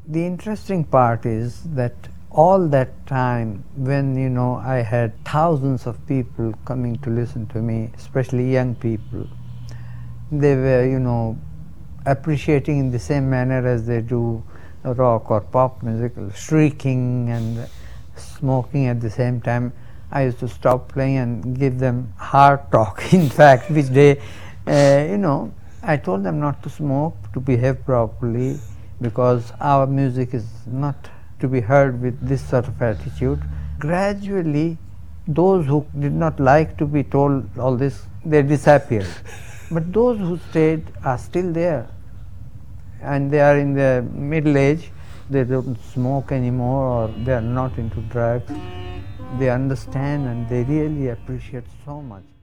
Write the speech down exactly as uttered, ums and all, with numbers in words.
The interesting part is that all that time, when you know I had thousands of people coming to listen to me, especially young people, they were you know appreciating in the same manner as they do rock or pop music, shrieking and smoking at the same time. I used to stop playing and give them hard talk, in fact, which they, uh, you know, I told them not to smoke, to behave properly, because our music is not to be heard with this sort of attitude. Gradually, those who did not like to be told all this, they disappeared. But those who stayed are still there, and they are in their middle age. They don't smoke anymore, or they are not into drugs. They understand and they really appreciate so much.